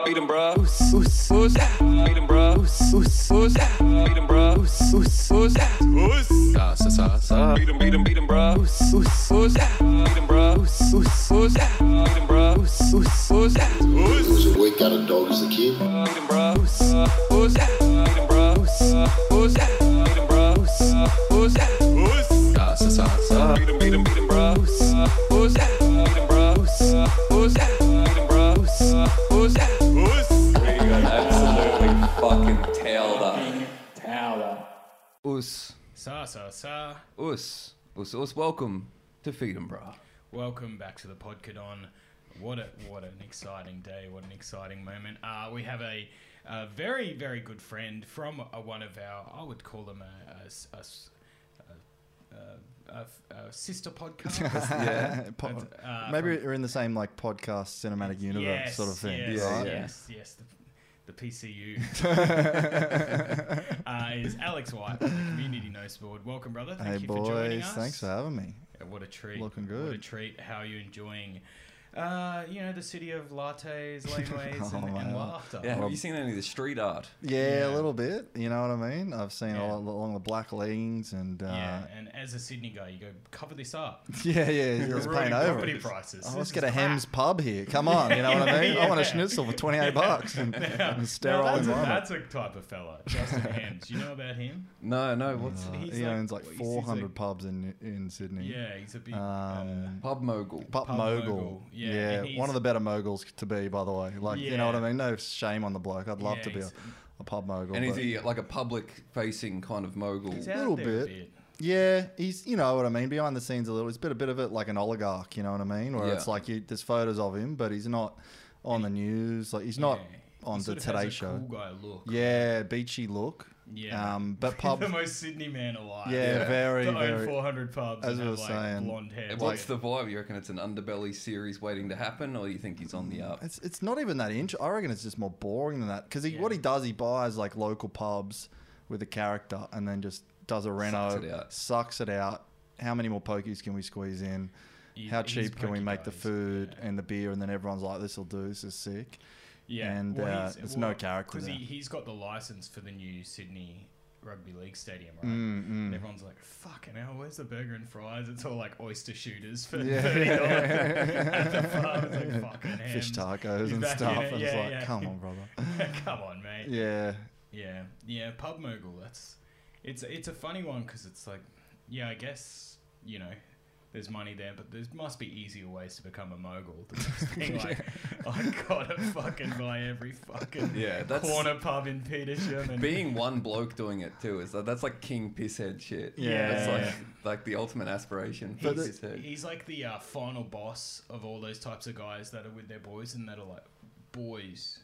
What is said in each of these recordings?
beat 'em, bro. Beat 'em, bro. Beat 'em, bro. Beat 'em, beat 'em, beat 'em, bro. Beat 'em, bro. Beat 'em, bro. Was your boy got a dog as a kid? Beat 'em, bro. Beat 'em, bro. Beat 'em, bro. Beat 'em, beat 'em, beat 'em, bro. Beat 'em, bro. Beat 'em, bro. We got absolutely fucking tailed up. Us. Welcome to Feed 'em, brah. Welcome back to the Podcadon. What an exciting day! What an exciting moment! We have a very, very good friend from one of our, I would call them a sister podcast. Yeah, maybe we're in the same like podcast cinematic universe sort of thing. Yes, the PCU is Alex White from the Community Notes Board. Welcome, brother. Thank you for joining us. Thanks for having me. What a treat! Looking good. What a treat! How are you enjoying? The city of lattes, laneways, and laughter. Yeah, have you seen any of the street art? Yeah, a little bit. You know what I mean? I've seen a lot along the black lanes and... and as a Sydney guy, you go, cover this up. Yeah, let's paint over property it. prices. Let's get a Hems pub here. Come on, you know what I mean? I want a schnitzel for $28 and a sterile environment. That's a type of fella, Justin Hems. You know about him? No, what's... He owns like 400 pubs in Sydney. Yeah, he's a big... Pub mogul. Pub mogul. Yeah, one of the better moguls to be, by the way. Like, you know what I mean? No shame on the bloke. I'd love to be a pub mogul. And is he like a public-facing kind of mogul? He's a out little there bit. Yeah, he's, you know what I mean, behind the scenes a little. He's a bit of it like an oligarch, you know what I mean? Where it's like there's photos of him, but he's not on the news. Like he's not on the Today Show. Cool guy look. Yeah, beachy look. Yeah. But pub. The most Sydney man alive. Yeah, very, to very. own 400 pubs as and I was have saying, blonde hair. And what's the vibe? You reckon it's an underbelly series waiting to happen, or you think he's on the up? It's not even that I reckon it's just more boring than that. Because what he does, he buys like local pubs with a character and then just does a reno, sucks it out. How many more pokies can we squeeze in? How cheap can we make the food and the beer? And then everyone's like, this will do. This is sick. Yeah. And there's no character there. Because he's got the license for the new Sydney Rugby League Stadium, right? And everyone's like, fucking hell, where's the burger and fries? It's all like oyster shooters for $30 at the pub. It's like fucking Hems. Fish tacos and stuff. And it's like, come on, brother. Come on, mate. Yeah. Pub mogul. It's a funny one because it's like, I guess, there's money there, but there must be easier ways to become a mogul than just being like, I gotta fucking buy every fucking corner pub in Petersham. And being one bloke doing it too that's like king pisshead shit. Yeah, that's like the ultimate aspiration for pisshead. He's like the final boss of all those types of guys that are with their boys and that are like, boys,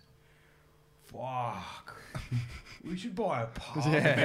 fuck, we should buy a pub.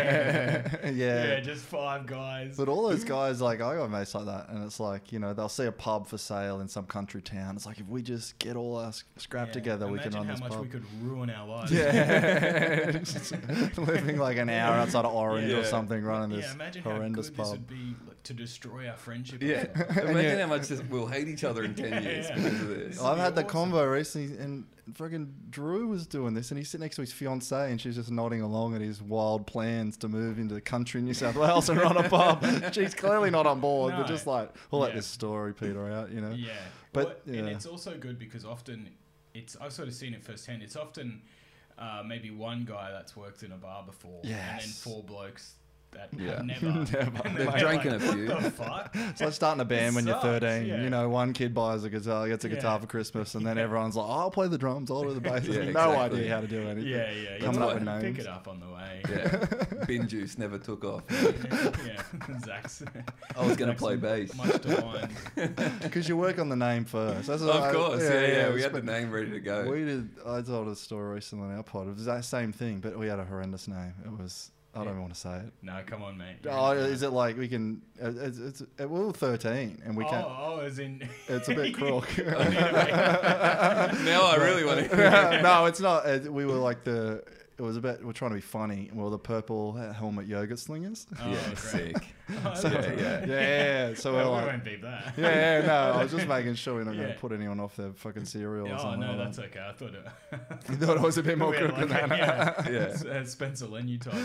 Yeah, just 5 guys. But all those guys, like, I got mates like that, and it's like, they'll see a pub for sale in some country town. It's like, if we just get all our scrap together, we can run this pub. Imagine how much we could ruin our lives. Yeah. Living like an hour outside of Orange or something, running this horrendous pub. This would be to destroy our friendship. Yeah. Imagine how much we'll hate each other in 10 years because of this. I've had the convo recently, and fucking Drew was doing this, and he's sitting next to his fiancée, and she's just nodding along at his wild plans to move into the country New South Wales and run a pub. She's clearly not on board, but just like, we'll let this story peter out, Yeah. But and it's also good because often I've sort of seen it firsthand. It's often maybe one guy that's worked in a bar before, and then 4 blokes that have never. They've drank a few. What the fuck? It's like starting a band when you're 13. One kid buys a guitar, gets a guitar for Christmas, and then everyone's like, I'll play the drums, I'll do the bass. No idea how to do anything. Yeah. Coming up with names. Pick it up on the way. Yeah. Bin juice never took off. Zach's. I was going to play bass. Much to mind. Because you work on the name first. Of course. Yeah. We had the name ready to go. I told a story recently on our pod. It was that same thing, but we had a horrendous name. It was... I don't even want to say it. No, come on, mate. Is it like we can... we were 13 and we can't... Oh, as in... It's a bit crook. Now I really want to... No, it's not. We were like the... it was we're trying to be funny. Well, the purple helmet yogurt slingers. Oh, Yeah, great. sick. Oh, that's Yeah, awesome. yeah. Yeah. So we're we like, won't beep that. yeah, no. I was just making sure we're not going Yeah. to put anyone off their fucking cereal or Oh something. no, like that's that. okay. I thought it. You thought it was a bit more We had crooked than like that. a Spencer Lenu type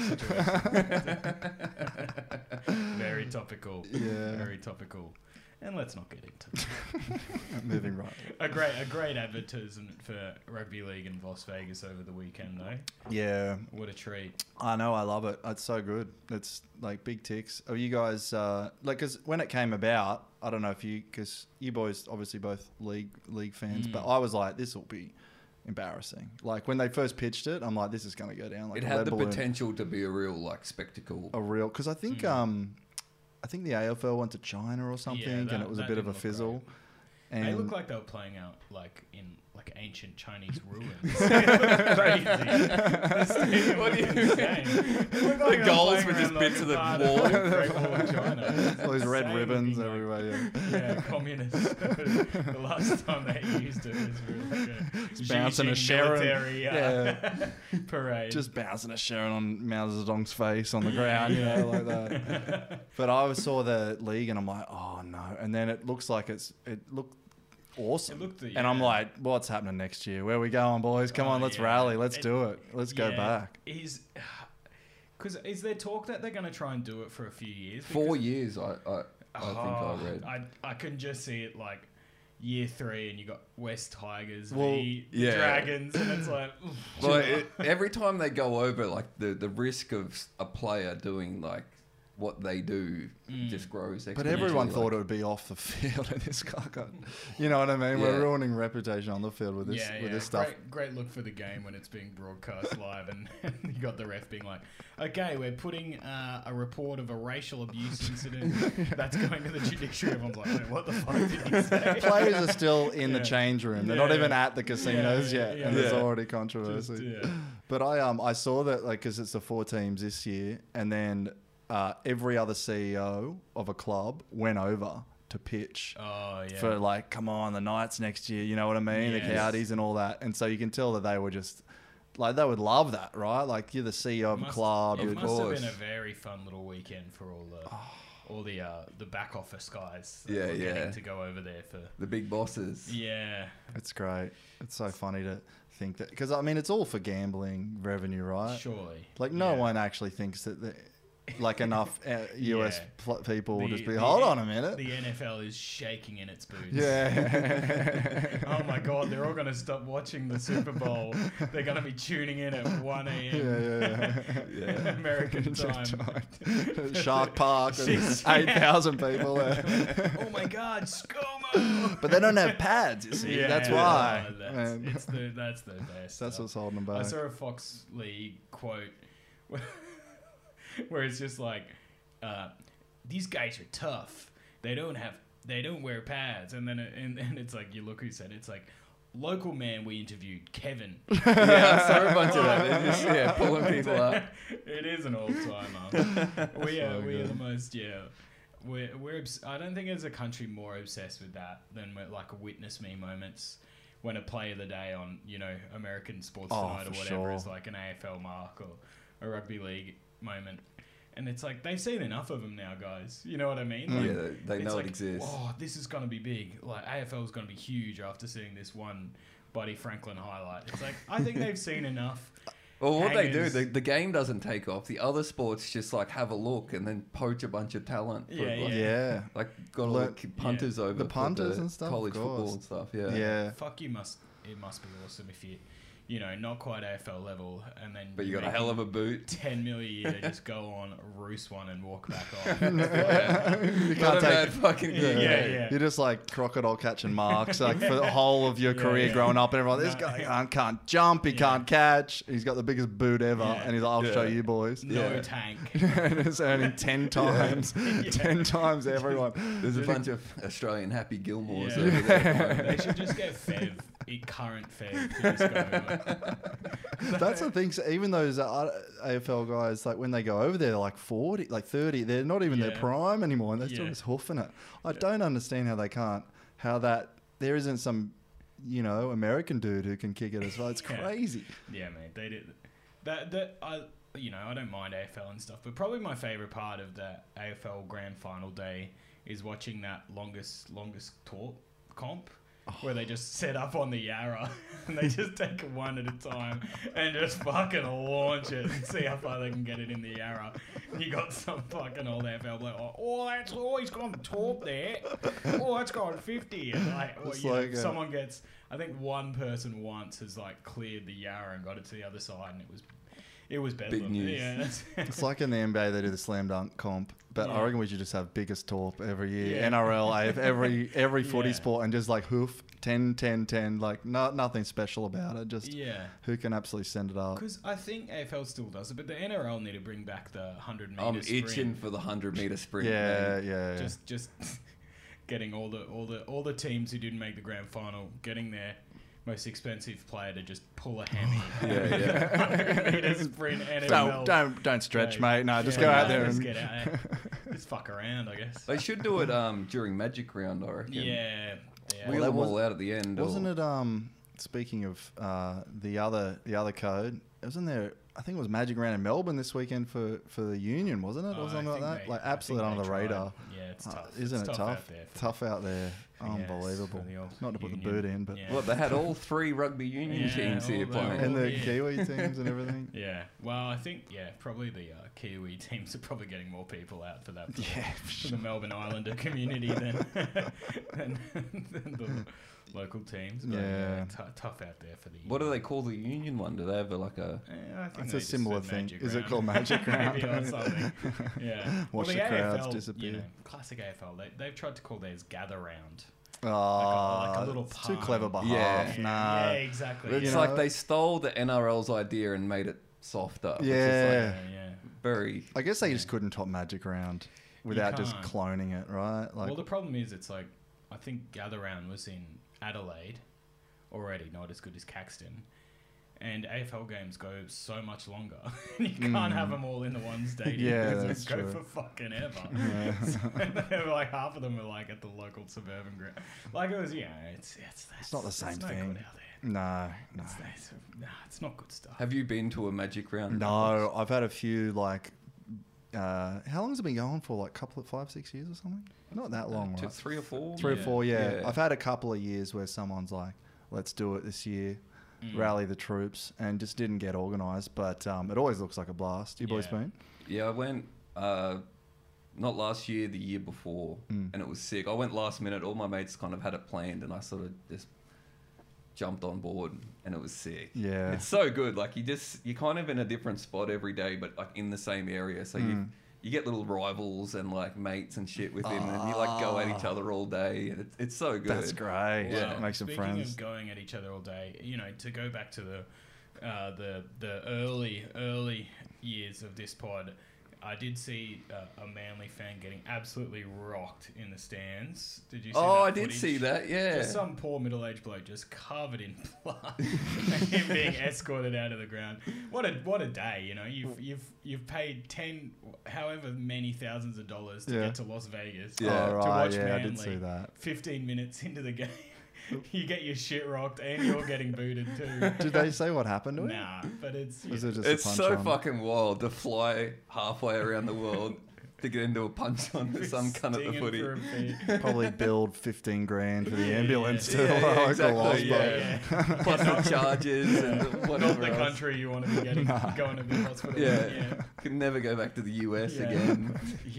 situation. Very topical. Yeah. Very topical. And let's not get into it. Moving right. A great advertisement for rugby league in Las Vegas over the weekend, though. Yeah. What a treat. I know, I love it. It's so good. It's like big ticks. Are you guys because when it came about, I don't know if because you boys obviously both league fans, but I was like, this will be embarrassing. Like when they first pitched it, I'm like, this is going to go down like It a had lead the balloon. potential to be a real like spectacle. Because I think I think the AFL went to China or something, and it was a bit of a fizzle. And They look like they were playing out like in like ancient Chinese ruins. It looked crazy. What do you mean? The goals were just bits of the wall. Great Wall of China. all these red Insane ribbons looking, like, everywhere. Yeah, communists. The last time they used it was really like a bouncing a Xi Jinping Sharon. military parade. Just bouncing a Sharon on Mao Zedong's face on the ground, you know, like that. But I saw the league and I'm like, oh no. And then it looks like it looked awesome. It looked, and I'm yeah. like, what's happening next year? Where are we going, boys? Come on, let's yeah. rally. Let's do it. Let's go back. Because is there talk that they're going to try and do it for a few years? 4 years, I think I read. I can just see it like year 3 and you got West Tigers Well, v yeah. Dragons and it's like... Well, every time they go over, like the risk of a player doing like what they do just grows. But everyone exponentially, thought like- it would be off the field in this caca. You know what I mean? Yeah. We're ruining reputation on the field with this Yeah, with this stuff. Great look for the game when it's being broadcast live and you got the ref being like, okay, we're putting a report of a racial abuse incident that's going to the judiciary. Everyone's like, wait, what the fuck did he say? Players are still in the Yeah. change room. They're Yeah, not even yeah. at the casinos Yeah, yet, yeah, and there's yeah. already controversy. Just, yeah. But I saw that like because it's the 4 teams this year, and then every other CEO of a club went over to pitch Oh, yeah. for like, come on, the Knights next year. You know what I mean? Yes. The Cowdies and all that, and so you can tell that they were just like they would love that, right? Like you're the CEO of a club. It you're- must have been a very fun little weekend for all the back office guys. That Yeah, were yeah. getting to go over there for. the big bosses. Yeah. It's great. It's so funny to think that because I mean it's all for gambling revenue, right? Surely. Like no Yeah. one actually thinks that like enough US Yeah. people will The- just be, the- hold on a minute. The NFL is shaking in its boots. Yeah. Oh my god, they're all going to stop watching the Super Bowl. They're going to be tuning in at 1 a.m. Yeah. American time. Shark Park, Six- 8,000 people there. Oh my god, ScoMo! But they don't have pads, you see. That's why. Oh, that's, Man. that's the best. That's what's holding them I back. saw a Fox League quote where it's just like, these guys are tough. They don't wear pads. And then and it's like, you look who said it. It's like, local man we interviewed, Kevin. Yeah, I saw a bunch of that. They're just, pulling people up. It is an old timer. we are the most, I don't think there's a country more obsessed with that than like witness me moments when a play of the day on, American Sports Tonight or for whatever sure. is like an AFL mark or a rugby league moment. And it's like, they've seen enough of them now, guys. You know what I mean? Like, Yeah, they it's know like, it exists. oh, this is going to be big. Like, AFL is going to be huge after seeing this one Buddy Franklin highlight. It's like, I think they've seen enough. Well, what they do, hangers. the game doesn't take off. The other sports just like have a look and then poach a bunch of talent. For, Yeah, like, Yeah. Like got to Look, look punters over The for punters and stuff, of college football course. and stuff. Yeah. Yeah. Fuck, it must be awesome if not quite AFL level, and then But you got a hell of a boot. 10 million a year to just go on, roost one, and walk back off. You Not can't a take. bad fucking Yeah, game. yeah. You're just like crocodile catching marks, like for the whole of your career yeah. growing up. And everyone, this No. guy can't jump, he can't catch. He's got the biggest boot ever, Yeah. and he's like, "I'll show Yeah. you boys." No Yeah. tank. And it's earning 10 times, 10 times everyone. There's a bunch of Australian Happy Gilmores Yeah. over there. They should just get current Fev to just go. That's the thing. So even those AFL guys, like when they go over there, they're like 40, like 30. They're not even their Yeah. prime anymore, and they're still Yeah. just hoofing it. I don't understand how they can't. There isn't some, American dude who can kick it as well. It's Yeah. crazy. Yeah, mate. I don't mind AFL and stuff, but probably my favorite part of the AFL Grand Final day is watching that longest talk comp. Where they just set up on the Yarra and they just take it one at a time and just fucking launch it and see how far they can get it in the Yarra. And you got some fucking old AFL bloke, he's gone top there. Oh, that's gone 50. And someone gets, I think one person once has like cleared the Yarra and got it to the other side, and it was better. Big news. Yeah, it's like in the NBA they do the slam dunk comp, but I reckon we should just have biggest torp every year. Yeah. NRL, every footy sport, and just like hoof 10, 10, 10, like nothing special about it. Just who can absolutely send it up. Because I think AFL still does it, but the NRL need to bring back the 100 meter. I'm sprint. itching for the 100-meter sprint. Yeah. Just getting all the teams who didn't make the grand final, getting their most expensive player to just pull a hammy. 100 meter sprint. NFL. Don't stretch, mate. No, just go out there and get out there. Just fuck around, I guess. They should do it during Magic Round, I reckon. Yeah. Wheel them all out at the end. Wasn't it? Speaking of the other code, wasn't there? I think it was Magic Round in Melbourne this weekend for the Union, wasn't it? Or something like that. Like absolutely under the radar. Yeah, it's tough. Isn't it tough? Tough out there. Unbelievable. Not to put the boot in, but well, they had all 3 rugby union teams here playing, and the Kiwi teams and everything. Yeah. Well, I think probably the Kiwi teams are probably getting more people out for that. For the Melbourne Islander community than the local teams. But, tough out there for the. What do they call the union one? Do they have I think it's a similar thing. Is it called Magic Round? Maybe or something. Yeah. Watch the crowds disappear. Classic AFL. They've tried to call theirs Gather Round. Oh, like a little too clever by half. Nah. Yeah, exactly. It's like they stole the NRL's idea and made it softer. Yeah. Very. I guess they just couldn't top Magic Round without just cloning it, right? Like, well, the problem is, it's like I think Gather Round was in Adelaide already, not as good as Caxton. And AFL games go so much longer. You can't have them all in the one stadium. Yeah, because that's they go true. for fucking ever. So, like half of them are like at the local suburban ground. Like it was, it's not the same no thing. good out there. No. It's not good stuff. Have you been to a Magic Round? No, I've had a few like. How long has it been going for? Like 5-6 years or something? Not that long, right? 3 or 4. 3 or 4, yeah. I've had a couple of years where someone's like, "Let's do it this year." Rally the troops, and just didn't get organised, but it always looks like a blast. You boys been? Yeah, I went not last year, the year before, and it was sick. I went last minute. All my mates kind of had it planned, and I sort of just jumped on board, and it was sick. Yeah, it's so good. Like you're kind of in a different spot every day, but like in the same area. So you get little rivals and like mates and shit with him, and you like go at each other all day. And it's so good. That's great. Well, make some friends. Speaking of going at each other all day, to go back to the early years of this pod, I did see a Manly fan getting absolutely rocked in the stands. Did you see that I footage? did see that, yeah. Just some poor middle-aged bloke just covered in blood and him being escorted out of the ground. What a day, You've paid however many thousands of dollars to get to Las Vegas to watch Manly. I did see that. 15 minutes into the game. You get your shit rocked and you're getting booted too. Did they say what happened to it? Nah, but it's it's so fucking wild to fly halfway around the world to get into a punch on with some cunt at the footy. Probably build 15 grand for the ambulance to exactly, plus the charges and whatever. Not the country you want to be going to the hospital. Can never go back to the US again.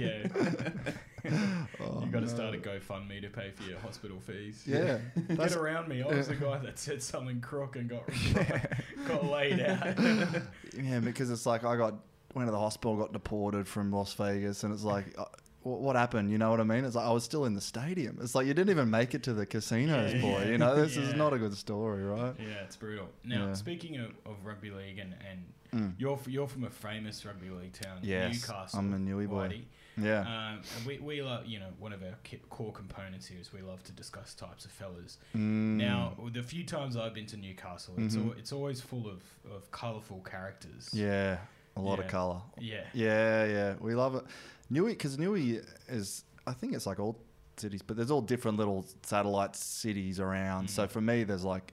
You got to start a GoFundMe to pay for your hospital fees. Yeah. Get around me. I was the guy that said something crook and got laid out. Yeah, because it's like went to the hospital, got deported from Las Vegas, and it's like, what happened? You know what I mean? It's like, I was still in the stadium. It's like, you didn't even make it to the casinos, boy. This is not a good story, right? Yeah, it's brutal. Now, speaking of rugby league, and you're from a famous rugby league town, Newcastle. I'm a Newy boy. Whitey. Yeah. We love, one of our core components here is we love to discuss types of fellas. Now, the few times I've been to Newcastle, it's always full of colourful characters. Yeah. A lot of colour. Yeah. Yeah. We love it. Because Newey is, I think it's like all cities, but there's all different little satellite cities around. So for me, there's like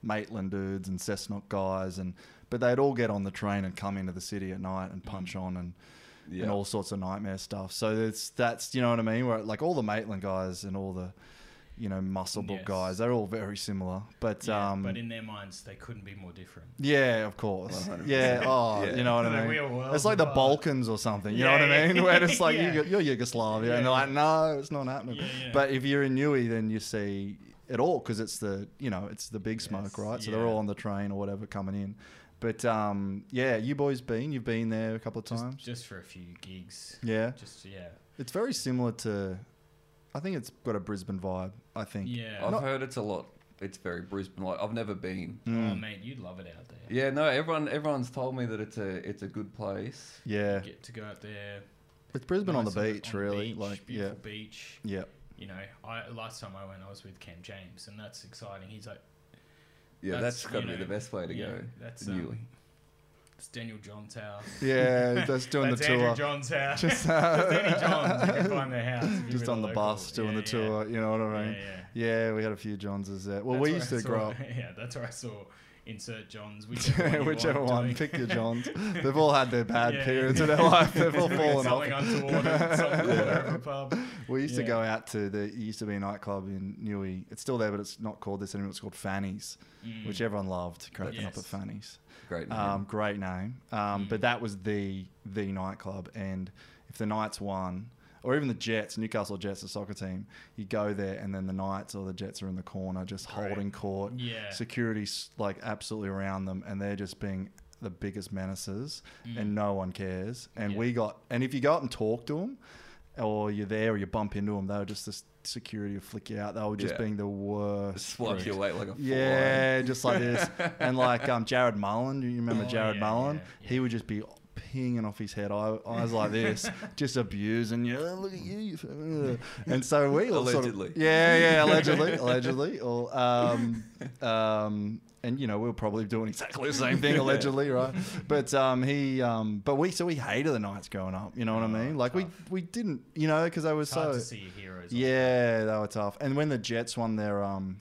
Maitland dudes and Cessnock guys, but they'd all get on the train and come into the city at night and punch on and all sorts of nightmare stuff. So that's you know what I mean? Where like all the Maitland guys and all the muscle book guys, they're all very similar. But but in their minds, they couldn't be more different. Yeah, of course. 100%. Yeah. You know what I mean? It's like the Balkans or something. You know what I mean? Where it's like you're Yugoslavia, and they're like, no, it's not happening. But if you're in Newey, then you see it all because it's the big smoke, right? So they're all on the train or whatever coming in. But you've been there a couple of times, just for a few gigs. Yeah, it's very similar to. I think it's got a Brisbane vibe. I think. Yeah, I've heard it's a lot. It's very Brisbane. Like I've never been. Oh mate, you'd love it out there. Yeah, no, everyone's told me that it's a good place. Yeah, you get to go out there. It's Brisbane on the beach, really. Like beautiful beach. Yeah. You know, last time I went, I was with Cam James, and that's exciting. He's like, yeah, that's got to be the best way to go. That's Newey. It's Daniel John's house. Yeah, that's doing the tour. Andrew John's house. Just Danny Johns. You can find their house. Just on the bus doing the tour. You know what I mean? Yeah, we had a few Johnses there. Well, we used to grow up. Yeah, that's where I saw insert Johns. Whichever one. Pick your Johns. They've all had their bad periods in their life. They've all fallen off. Something untoward. Something over a pub. We used to go out to it used to be a nightclub in Newey. It's still there, but it's not called this anymore. It's called Fanny's, which everyone loved. Cracking up at Fanny's. Great name. Great name. But that was the nightclub, and if the Knights won, or even the Jets, Newcastle Jets, the soccer team, you go there, and then the Knights or the Jets are in the corner just holding court. Yeah. Security's like absolutely around them, and they're just being the biggest menaces, and no one cares. And and if you go up and talk to them, or you're there, or you bump into them, they were just the security will flick you out. They were just being the worst. Swipe your weight like a fly. Just like this. And like Jared Mullen, do you remember Jared Mullen? Yeah. He would just be pinging off his head. Eyes like this, just abusing you. Look at you. And so we all allegedly. Allegedly. Or and we were probably doing exactly the same thing allegedly, right? But we hated the Knights growing up. You know what I mean? Like tough. we didn't, because they were it's hard to see your heroes. Yeah, they were tough. And when the Jets won their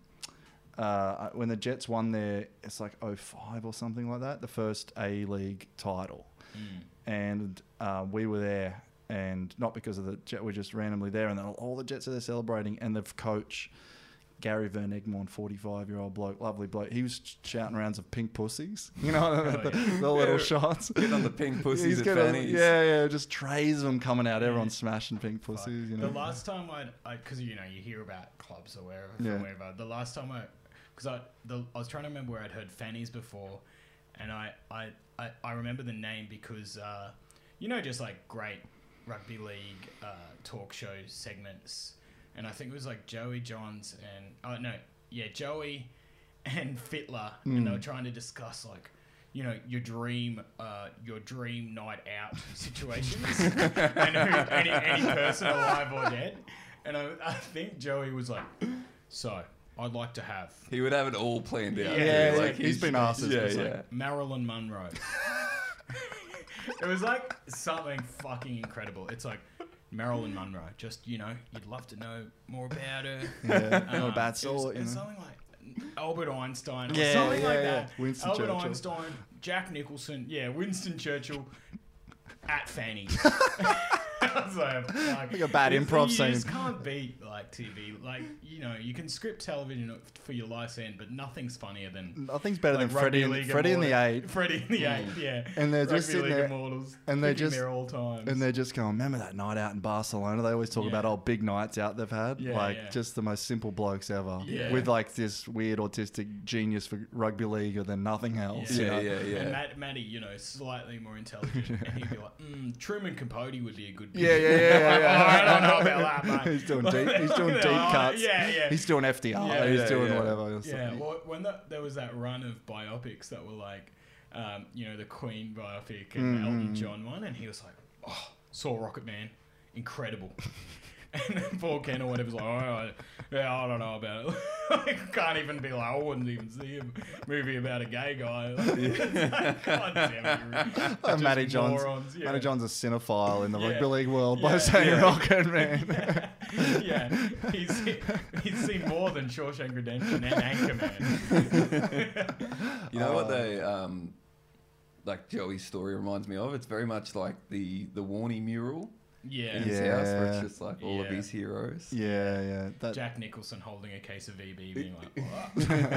it's like 05 or something like that, the first A-League title. And we were there, and not because of the Jet, we're just randomly there, and then all the Jets are there celebrating, and the coach, Gary Van Egmond, 45-year-old bloke, lovely bloke, he was shouting rounds of pink pussies, the little shots. Get on the pink pussies at Fanny's. Yeah, just trays of them coming out, everyone's smashing pink pussies. The last time because you hear about clubs or wherever, the last time I was trying to remember where I'd heard Fanny's before, and I remember the name because just like great rugby league talk show segments, and I think it was like Joey Johns and Joey and Fittler, and they were trying to discuss like your dream night out situations and any person alive or dead, and I think Joey was like, so I'd like to have. He would have it all planned out. Yeah, like he's been asked. Like Marilyn Monroe. It was like something fucking incredible. It's like Marilyn Monroe. Just you'd love to know more about her. Yeah, not a bad sort. It's something like Albert Einstein. Or something like that. Winston Albert Churchill. Einstein, Jack Nicholson. Yeah, Winston Churchill at Fanny. I was like a bad improv scene. You just can't beat like TV. Like you can script television for your life's end, but nothing's funnier than nothing's better than Freddie and the Eight. Freddie and the Eight, yeah. And they're just sitting there, Immortals, and they're just there all times. And they're just going, remember that night out in Barcelona? They always talk about big nights out they've had, just the most simple blokes ever, with like this weird autistic genius for rugby league, or then nothing else. Yeah. And Matty, slightly more intelligent, and he'd be like, Truman Capote would be a good. Yeah. I don't know about that, mate. He's doing deep cuts. Yeah. He's doing FDR. Yeah, he's doing whatever. Yeah. Well, when there was that run of biopics that were like, the Queen biopic and Elton John one, and he was like, saw Rocket Man, incredible. And then poor Ken or whatever's like, I don't know about it. Like, can't even be like, I wouldn't even see a movie about a gay guy. Like, God damn it, Matty John's a cinephile in the rugby league world by saying Rocket Man. Yeah, he's seen more than Shawshank Redemption and Anchorman. You know what they like Joey's story reminds me of? It's very much like the Warney mural. Yeah. In his house, where it's just like all of his heroes. Yeah. Jack Nicholson holding a case of VB, being like, "What?"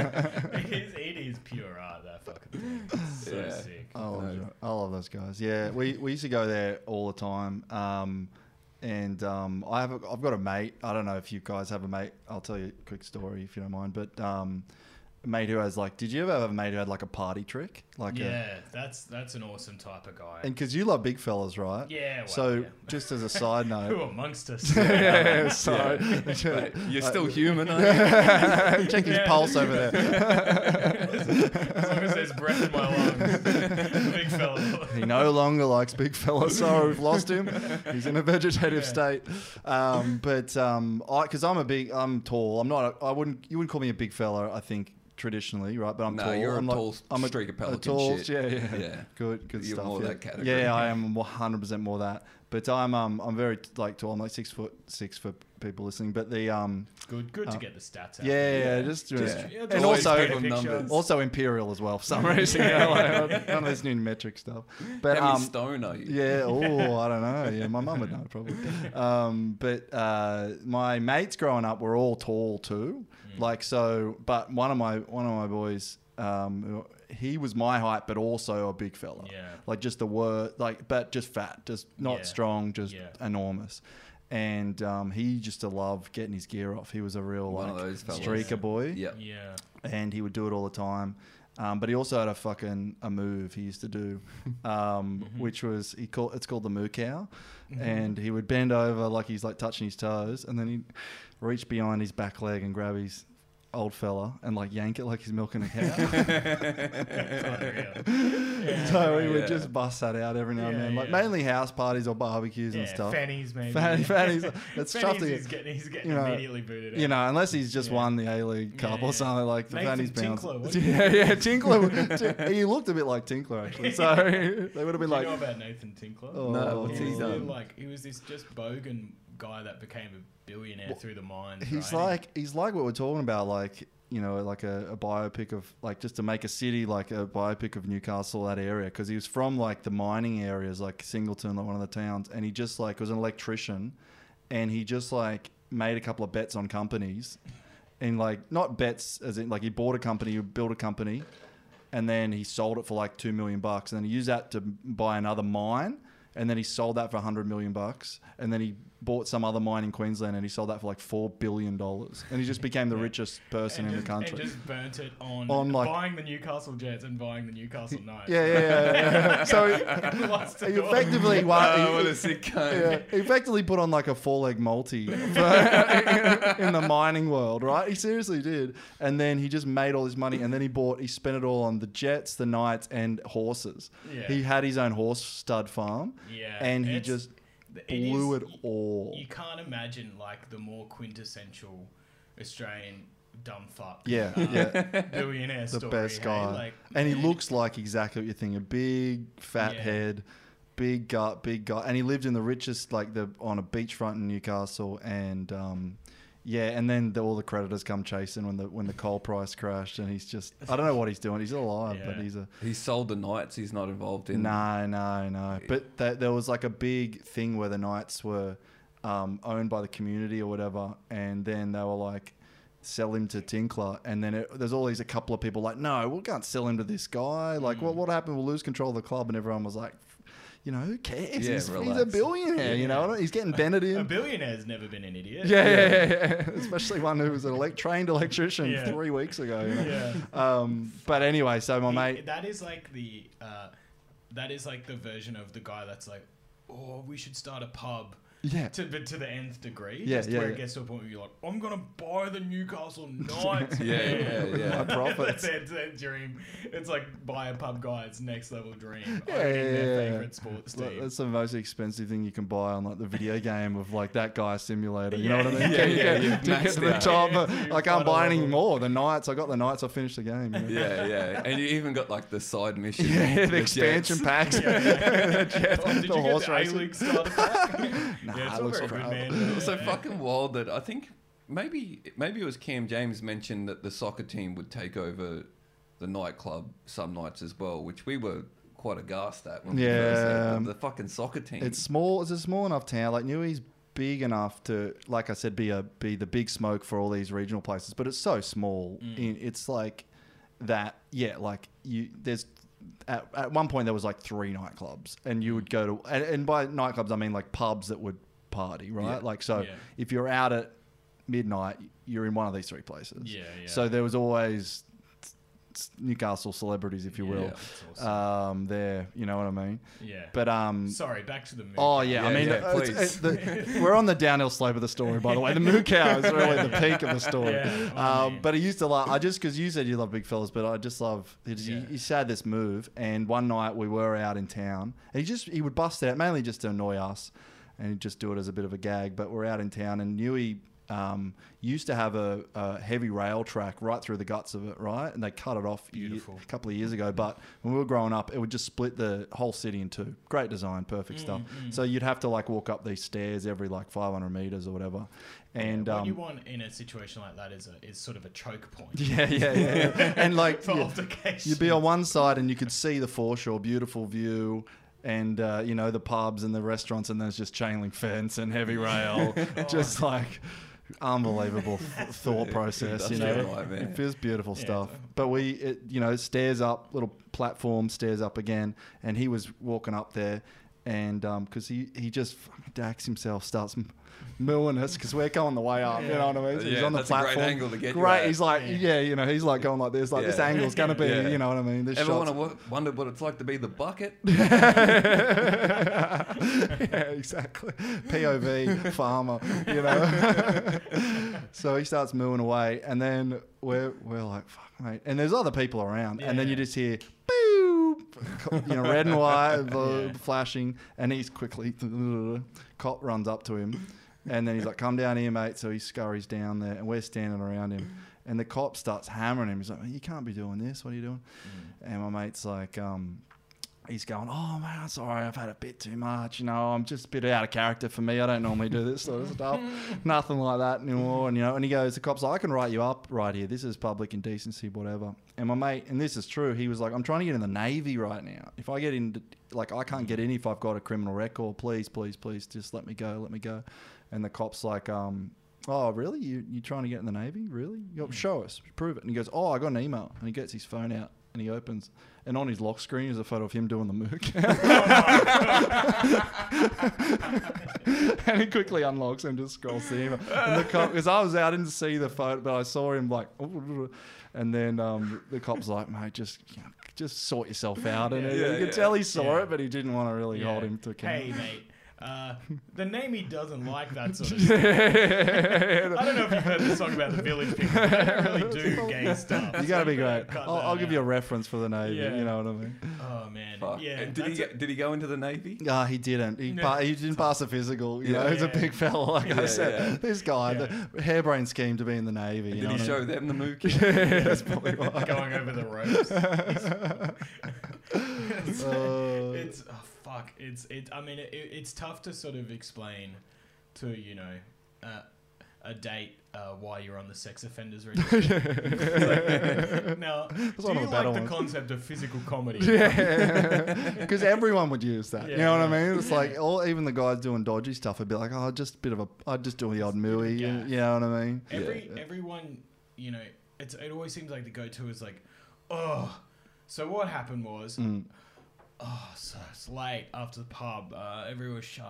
it is pure art. That fucking thing. It's so sick. I love those guys. Yeah, we used to go there all the time. I've got a mate. I don't know if you guys have a mate. I'll tell you a quick story if you don't mind. But a mate who has like, did you ever have a mate who had like a party trick? Like that's an awesome type of guy. And because you love big fellas, right? Yeah. Well, so just as a side note, who amongst us? Sorry, you're still human. Aren't you? Check his pulse over there. As long as there's breath in my lungs, big fella. He no longer likes big fellas. Sorry, we've lost him. He's in a vegetative state. Because I'm tall. You wouldn't call me a big fella, I think, traditionally, right? But I'm tall. You're I'm a tall streak of pelican shit. Yeah. Good you're stuff. More that category. Yeah, I am 100% more that. But I'm very like tall. I'm like 6 foot for people listening. But the good to get the stats out. Yeah, and also imperial as well for some reason. Like, none of this new metric stuff. But how many stone are you? Yeah, I don't know. Yeah, my mum would know probably. But my mates growing up were all tall too. Like so, but one of my boys, he was my height, but also a big fella. Yeah. Like just but just fat, just not strong, just enormous. And he used to love getting his gear off. He was a real one of those fellas. Streaker boy. Yeah. And he would do it all the time. But he also had a move he used to do, which was it's called the moo cow, and he would bend over like he's like touching his toes, and then he'd reach behind his back leg and grab his old fella and like yank it like he's milking a cow. So we would just bust that out every now and then, like mainly house parties or barbecues and stuff. Fannies maybe. Fannies. It's tough to he's getting immediately booted out. You know, unless he's just won the A-League Cup or something like the Fannies bounce. Tinkler. He looked a bit like Tinkler actually. So they would have been like. You know about Nathan Tinkler? No, what's he done? He was this just bogan guy that became a billionaire through the mines. He's right? he's like what we're talking about, like, you know, like a biopic of like just to make a city, like a biopic of Newcastle, that area, because he was from like the mining areas, like Singleton, like one of the towns, and he just like was an electrician, and he just like made a couple of bets on companies, and like not bets as in like he bought a company, he built a company, and then he sold it for like $2 million, and then he used that to buy another mine. And then he sold that for $100 million, and then he bought some other mine in Queensland, and he sold that for like $4 billion, and he just became the richest person in the country. And just burnt it on like, buying the Newcastle Jets and buying the Newcastle Knights. Yeah. So he effectively, what a sick cunt. He effectively put on like a 4-leg multi in the mining world, right? He seriously did, and then he just made all this money, and then he spent it all on the Jets, the Knights, and horses. Yeah. He had his own horse stud farm. Yeah, and he just blew it all. You can't imagine like the more quintessential Australian dumb fuck. Billionaire the story. best guy. And he looks like exactly what you're thinking. Big, fat head, big gut, big guy. And he lived in the richest, like on a beachfront in Newcastle. And and then all the creditors come chasing when the coal price crashed, and he's just, I don't know what he's doing. He's alive, but he sold the Knights. He's not involved in. No. But there was like a big thing where the Knights were owned by the community or whatever, and then they were like, sell him to Tinkler, and then there's always a couple of people like, no, we can't sell him to this guy. Like, what happened? We'll lose control of the club, and everyone was like, you know, who cares? Yeah, he's a billionaire, you know? He's getting bended in. A billionaire's never been an idiot. Yeah. Especially one who was an trained electrician 3 weeks ago. You know? But anyway, so my mate... That is like the version of the guy that's like, oh, we should start a pub. Yeah. to the nth degree. Yeah, Just where it gets to a point where you're like, I'm gonna buy the Newcastle Knights. My profits. That's their dream. It's like buy a pub guy's next level dream. Yeah, Owning yeah, their yeah. favorite sports team. That's the most expensive thing you can buy on like the video game of like that guy simulator. You know Yeah. what I mean? Yeah, yeah, To you've get to the maxed out. top. But Yeah, I can't final buy any level. more. The Knights, I got the Knights. I finished the game. You know? Yeah, and you even got like the side mission. Yeah, the jets. expansion packs. Oh, did the you horse get the racing. A-League starter pack? Nah, Yeah, it's it not looks very good, crap. man. It was so fucking wild that I think maybe it was Cam James mentioned that the soccer team would take over the nightclub some nights as well, which we were quite aghast at when we first had the fucking soccer team. It's small. It's a small enough town. Like Newey's big enough to, like I said, be the big smoke for all these regional places. But it's so small. It's like that. Yeah, like there's. At one point there was like 3 nightclubs, and you would go to, and by nightclubs I mean like pubs that would party, right? Yeah. Like so, if you're out at midnight, you're in one of these 3 places. Yeah. So there was always Newcastle celebrities, if you will, Yeah. That's awesome. there. You know what I mean? Yeah. But Sorry, back to the movie. oh yeah, I Yeah, mean, yeah, please. we're on the downhill slope of the story, by the way. The moo cow is really the peak of the story. Yeah, oh, man. But he used to love. Because you said you love big fellas, but I just love. He had this move, and one night we were out in town, and he would bust it out mainly just to annoy us, and he'd just do it as a bit of a gag. But we're out in town, and Newey used to have a heavy rail track right through the guts of it, right? And they cut it off a couple of years ago. But when we were growing up, it would just split the whole city in 2. Great design, perfect stuff. So you'd have to like walk up these stairs every like 500 meters or whatever. And what you want in a situation like that is sort of a choke point. yeah. And like For altercation. you'd be on one side and you could see the foreshore, beautiful view. And, the pubs and the restaurants, and there's just chain link fence and heavy rail. Just like unbelievable thought process, Industrial nightmare. It feels beautiful stuff. Yeah. But stairs up, little platform, stairs up again. And he was walking up there, and because he just fucking dacks himself, starts mooing us because we're going the way up. You know what I mean? So he's Yeah, on the that's a great platform. angle to get you Great. at. He's like, he's like going like this. Like this Yeah. angle's going to be, Yeah. you know what I mean? This Ever shot's- wondered what it's like to be the bucket? Yeah, exactly. POV farmer, So he starts mooing away, and then we're like, fuck, mate. And there's other people around, and then you just hear, boo, red and white flashing, and he's quickly, cop runs up to him, and then he's like, come down here, mate. So he scurries down there, and we're standing around him, and the cop starts hammering him. He's like, you can't be doing this. What are you doing? And my mate's like, he's going, oh man, I'm sorry, I've had a bit too much. I'm just a bit out of character for me. I don't normally do this sort of stuff. Nothing like that anymore. And he goes, the cop's like, I can write you up right here. This is public indecency, whatever. And my mate, and this is true, he was like, I'm trying to get in the Navy right now. If I get in, like, I can't get in if I've got a criminal record. Please, just let me go. And the cop's like, oh, really? You trying to get in the Navy? Really? Show us. Prove it. And he goes, oh, I got an email. And he gets his phone out and he opens. And on his lock screen is a photo of him doing the mook. And he quickly unlocks and just scrolls the email. And the cop, because I was out, I didn't see the photo, but I saw him like, and then the cop's like, mate, just sort yourself out. And you could tell he saw it, but he didn't want to really hold him to account. Hey, mate. The Navy doesn't like that sort of stuff. I don't know if you've heard the song about the village people. They don't really do gay stuff. You gotta be great. Cut I'll that give you a out. reference for the Navy. Yeah. You know what I mean? Oh man, Fuck. yeah. Did he go into the Navy? He didn't. He No. didn't pass a physical. He's a big fella, like I said. yeah. This guy, the hairbrained scheme to be in the Navy. Did know he what I show mean? them the mook? That's probably why. going over the ropes. It's fuck. I mean, it's tough to sort of explain to a date why you're on the sex offenders register. Now, do one of you the better like the ones. concept of physical comedy? Yeah, because everyone would use that. You Yeah, know what I yeah. mean? It's like even the guys doing dodgy stuff would be like, "Oh, just a bit of a, I'd just do the odd mooey." gaff. You know what I mean? Everyone, it always seems like the go-to is like, oh, so what happened was, oh, so it's late after the pub, everyone was shut.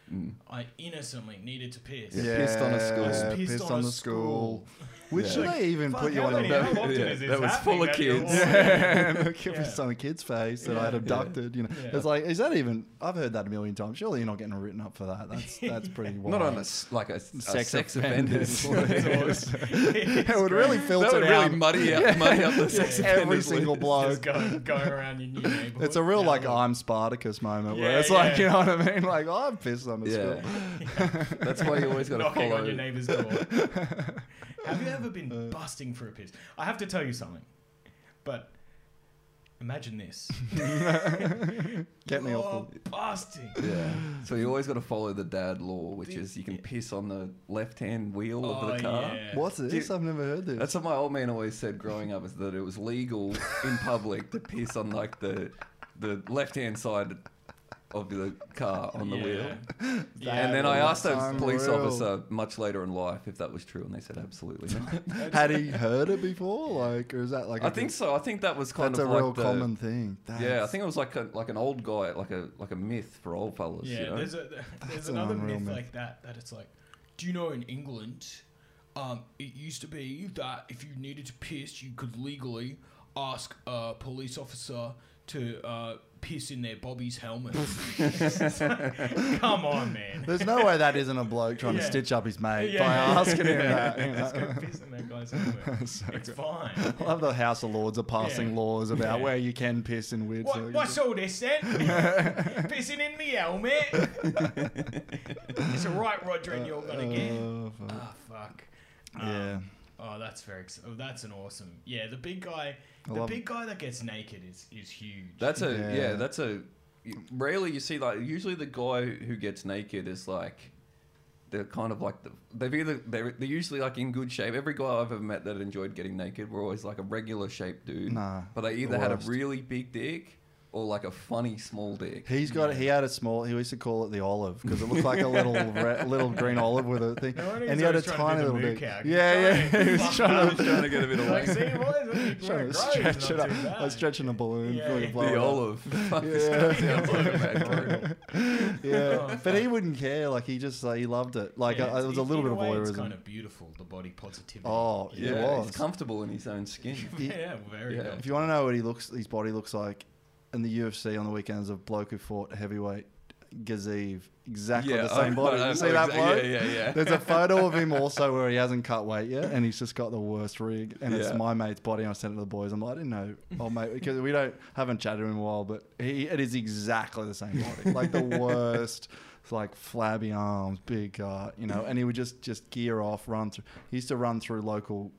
I innocently needed to piss. Yeah, pissed on a school. I just pissed on the school. Which Yeah. they even Fuck, put you how on a many- how often is this that was happening full of that you're kids. walking- Yeah, and it Yeah. was on a kid's face that I'd abducted. You know, Yeah. it's like, is that even? I've heard that a million times. Surely you're not getting written up for that. That's pretty wild. Not on a sex offenders. It It's would really great. filter That would down really muddy up the sex every offenders single list. bloke. Just going around your new neighborhood. It's a real Yeah, like look. I'm Spartacus moment where Yeah, it's like, yeah. you know what I mean? Like, oh, I'm pissed on the Yeah. school. That's why you always got to knocking follow. on your neighbor's door. Have you ever been busting for a piss? I have to tell you something, but imagine this. Get me You're off busting. Yeah. So you always got to follow the dad law, which is you can piss on the left-hand wheel of the car. Yeah. What's this? I've never heard this. That's what my old man always said growing up, is that it was legal in public to piss on like the left-hand side of the car on the wheel. Yeah. And then I asked a That's police unreal. officer much later in life if that was true, and they said absolutely not. Had he heard it before? Like, or is that like? I think so. I think that was kind That's of a like real the, common thing. Yeah, I That's- think it was like an old guy, like a myth for old fellas. Yeah, you know? there's an another unreal myth myth. like that it's like, do you know in England, it used to be that if you needed to piss, you could legally ask a police officer to piss in their Bobby's helmet. Come on, man. There's no way that isn't a bloke trying to Yeah. stitch up his mate Yeah. by asking him that. you Let's go know? piss in that guy's helmet. So It's good. fine. I love the House of Lords are passing Yeah. laws about Yeah. where you can piss in weird What's circumstances. all this then? Pissing in me helmet. It's a right, Roger, and you're gonna get. Oh, fuck. Ah, fuck. Yeah. Oh, that's that's an awesome. Yeah, the big guy. I The love big guy that gets naked is huge. That's Yeah. that's a. Rarely you see like usually the guy who gets naked is like. They're kind of like they're usually like in good shape. Every guy I've ever met that enjoyed getting naked were always like a regular shaped dude. Nah, but they either the had a worst. really big dick or like a funny small dick. He had a small. He used to call it the olive because it looked like a little green olive with a thing, No wonder and he's he had a always trying to tiny do the little mook dick. out. Yeah. He was Fuck trying up. to to get a bit of like, see, length. boys, trying to stretch it up. I was stretching a balloon. Yeah. for The it to blow The up. olive. Fuck, Yeah. this sounds like a bad joke. Yeah, Oh, but he wouldn't care. Like he just he loved it. Like it was a little bit of It's voyeurism. kind of beautiful, the body positivity. Oh, Yeah, it was. he's comfortable in his own skin. yeah, very Yeah. good. If you want to know what his body looks like in the UFC on the weekends, a bloke who fought heavyweight Gaziv, exactly the same body. I You see know that exa- bloke? Yeah. There's a photo of him also where he hasn't cut weight yet, and he's just got the worst rig, and it's Yeah. my mate's body. And I sent it to the boys. I'm like, I didn't know, oh mate, because haven't chatted to him in a while, but it is exactly the same body, like the worst. It's like flabby arms, big gut, and he would just gear off, run through. He used to run through local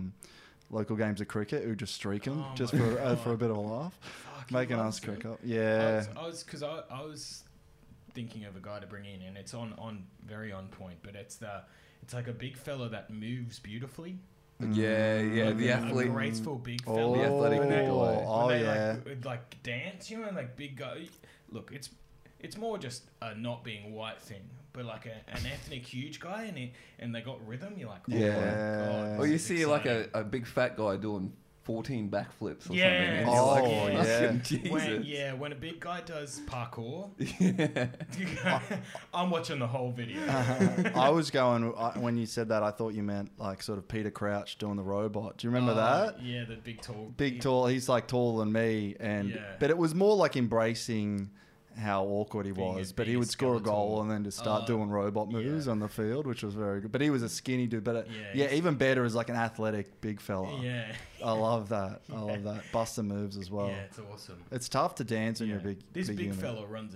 games of cricket, who just streak him Oh just my for God. a bit of a laugh, Fuck, he making loves us crack it. up. Yeah, I was thinking of a guy to bring in, and it's on very on point. But it's like a big fella that moves beautifully. Yeah, Like the a athlete. graceful big Oh, fella. The athletic When they- guy. Oh, when they, yeah. like dance, and like big guy. Look, it's more just a not being white thing, but like an ethnic huge guy, and they got rhythm. You're like, oh Yeah. my God, Or you this is see like exciting. a big fat guy doing 14 backflips or Yeah. something. And Oh, you're like, yeah. fucking Jesus. when a big guy does parkour, Yeah. I'm watching the whole video. I was going when you said that. I thought you meant like sort of Peter Crouch doing the robot. Do you remember that? Yeah, the big tall. Big tall. He's like taller than me, Yeah. but it was more like embracing how awkward he Being was. a But he big would score a goal skeletal. and then just start doing robot moves yeah. on the field, which was very good. But he was a skinny dude. But Yeah, he's- even better is like an athletic big fella. Yeah. I love that. I love that. Buster moves as well. Yeah, it's awesome. It's tough to dance when you're a Yeah. big. This big unit. fella runs a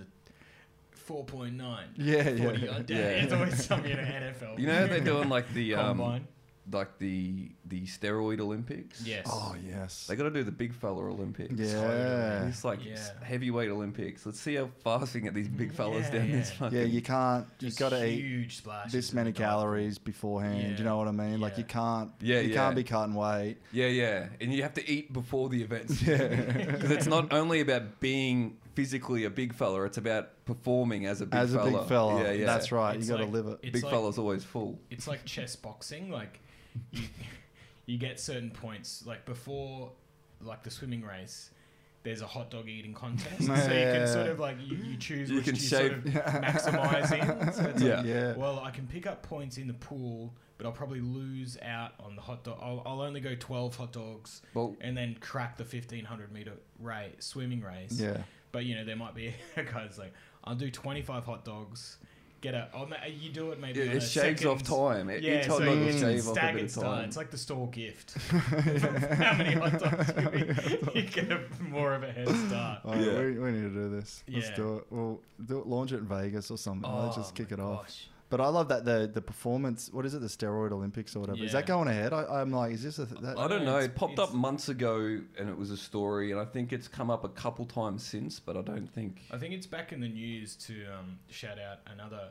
4.9. Yeah, 40 yeah. yard dash. Yeah. It's always something in an NFL. You know they're doing like the Combine. the steroid Olympics. Yes. Oh yes. They got to do the big fella Olympics. Yeah. It's like Yeah. heavyweight Olympics. Let's see how fast we can get these big fellas Yeah, down yeah. this fucking. Yeah, you can't. You've Just got to eat huge splashes this of many the diet. calories beforehand. Yeah. You know what I mean? Like Yeah. you can't. Yeah, you yeah. can't be cutting weight. Yeah, and you have to eat before the events. Yeah. Because it's not only about being physically a big fella; it's about performing as a big As a fella. big fella. Yeah, yeah. That's right. It's You got to like- live it. it's Big like- fella's always full. It's like chess boxing. Like you get certain points. Like before, like the swimming race, there's a hot dog eating contest. So you can sort of like, you choose which you sort of maximise in. So it's like, well, I can pick up points in the pool, but I'll probably lose out on the hot dog. I'll only go 12 hot dogs and then crack the 1,500 metre swimming race. Yeah. But, you know, there might be a guy that's like, I'll do 25 hot dogs. You do it maybe. It shaves off time. Each hot dog will shave off a bit of time. It's like the store gift. How many hot dogs you get more of a head start. We need to do this. Let's do it. We'll launch it in Vegas or something. Let's just kick it off. But I love that the performance. What is it? The steroid Olympics or whatever. Is that going ahead? I'm like, is this I don't know. It popped up months ago, and it was a story, and I think it's come up a couple times since, but I don't think. I think it's back in the news to shout out another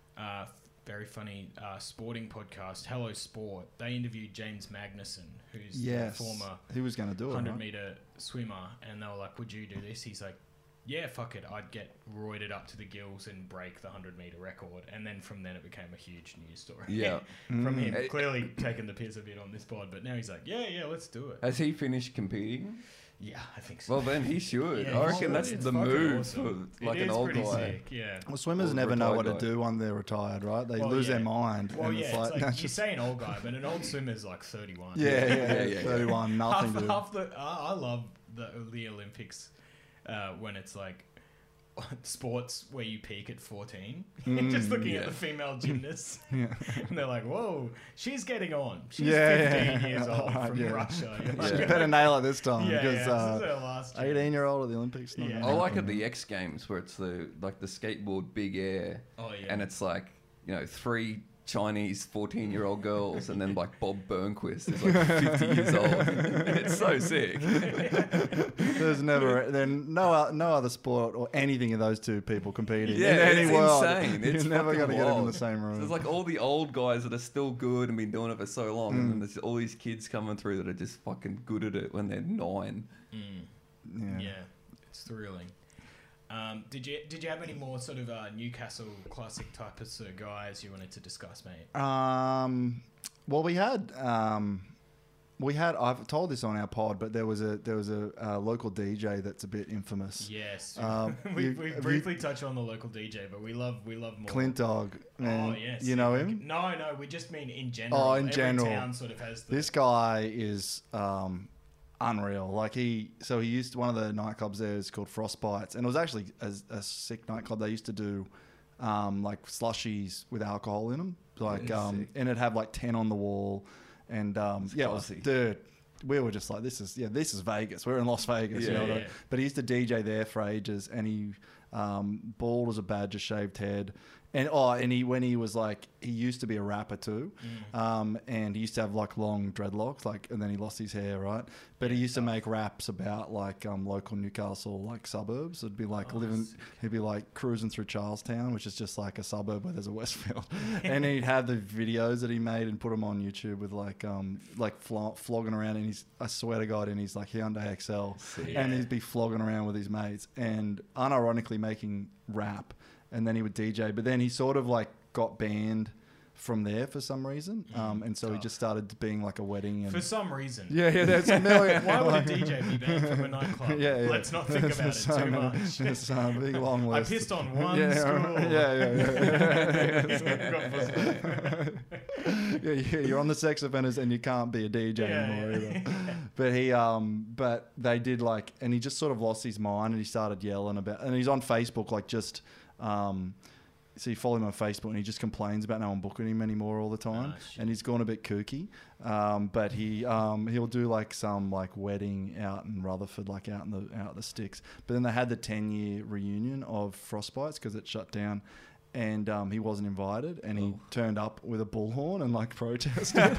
very funny sporting podcast, Hello Sport. They interviewed James Magnussen, who's the former. He was going to do 100 meter swimmer, and they were like, "Would you do this?" He's like, yeah, fuck it. I'd get roided up to the gills and break the 100 meter record. And then from then it became a huge news story. Yeah. From him clearly taking the piss a bit on this pod. But now he's like, yeah, let's do it. Has he finished competing? Yeah, I think so. Well, then he should. Yeah, I reckon that's the move awesome. for like an old guy. Sick, yeah. Well, swimmers never know what to do when they're retired, right? They lose their mind. Well, yeah, it's like you say an old guy, but an old swimmer's like 31. Yeah. 31, nothing to do. I love the Olympics when it's like sports where you peak at 14. Just looking at the female gymnasts. And they're like, whoa, she's getting on. She's 15 years old from Russia. She better nail it this time. This is her last 18-year-old at the Olympics. I like at the X Games where it's the skateboard big air. Oh, yeah. And it's like, 3 Chinese 14-year-old girls, and then like Bob Burnquist is like 50 years old. It's so sick. There's no other sport or anything of those two people competing. Yeah, in any it's world. insane. It's You're never going to get them in the same room. There's like all the old guys that are still good and been doing it for so long, and then there's all these kids coming through that are just fucking good at it when they're 9. Yeah, it's thrilling. Did you have any more sort of Newcastle classic types of guys you wanted to discuss, mate? Well, we had I've told this on our pod, but there was a local DJ that's a bit infamous. Yes, we briefly touched on the local DJ, but we love more. Clint Dog. Man. Oh yes, you know him? No, we just mean in general. Oh, in Every general, town sort of has this guy is unreal. Like he used one of the nightclubs there is called Frostbites, and it was actually a sick nightclub. They used to do like slushies with alcohol in them, like and it'd have like 10 on the wall, and dude, we were just like, this is Vegas. We're in Las Vegas, But he used to DJ there for ages, and he bald as a badger, shaved head. And he used to be a rapper too, and he used to have like long dreadlocks, and then he lost his hair, right? But he used to make raps about like local Newcastle like suburbs. It'd be like he'd be like cruising through Charlestown, which is just like a suburb where there's a Westfield, and he'd have the videos that he made and put them on YouTube with flogging around I swear to God, in his like Hyundai XL, and he'd be flogging around with his mates and unironically making rap. And then he would DJ, but then he sort of like got banned from there for some reason, and so he just started being like a wedding. And for some reason, there's a million. Why would a DJ be banned from a nightclub? Let's not think about it too much. It's a big long list. I pissed on one school. You're on the sex offenders, and you can't be a DJ anymore either. But they did and he just sort of lost his mind, and he started yelling about, and he's on Facebook so you follow him on Facebook, and he just complains about no one booking him anymore all the time, and he's gone a bit kooky. But he'll do some wedding out in Rutherford, out the sticks. But then they had the 10-year reunion of Frostbites because it shut down, and he wasn't invited, and he turned up with a bullhorn and protested,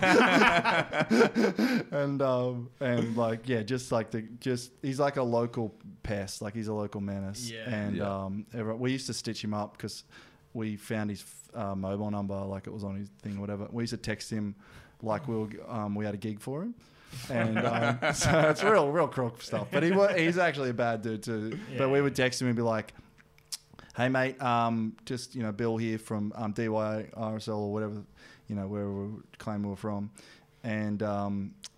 he's like a local pest, he's a local menace, we used to stitch him up because we found his mobile number, it was on his thing, whatever. We used to text him we had a gig for him. And so it's real crook stuff. But he's actually a bad dude too. But we would text him and be like, hey mate, just Bill here from DYRSL or whatever, where we claim we were from, and